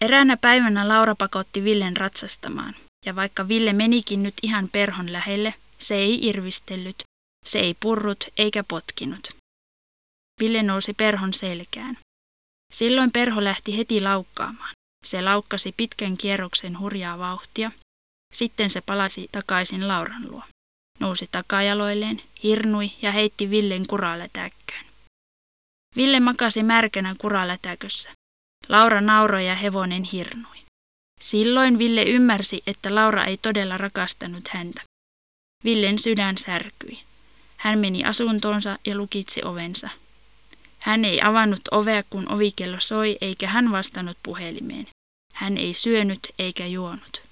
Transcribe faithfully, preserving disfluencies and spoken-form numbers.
Eräänä päivänä Laura pakotti Villen ratsastamaan, ja vaikka Ville menikin nyt ihan perhon lähelle, se ei irvistellyt, se ei purrut eikä potkinut. Ville nousi perhon selkään. Silloin perho lähti heti laukkaamaan. Se laukkasi pitkän kierroksen hurjaa vauhtia. Sitten se palasi takaisin Lauran luo. Nousi takajaloilleen, hirnui ja heitti Villen kuralätäkköön. Ville makasi märkänä kuralätäkössä. Laura nauroi ja hevonen hirnui. Silloin Ville ymmärsi, että Laura ei todella rakastanut häntä. Villen sydän särkyi. Hän meni asuntoonsa ja lukitsi ovensa. Hän ei avannut ovea, kun ovikello soi, eikä hän vastannut puhelimeen. Hän ei syönyt eikä juonut.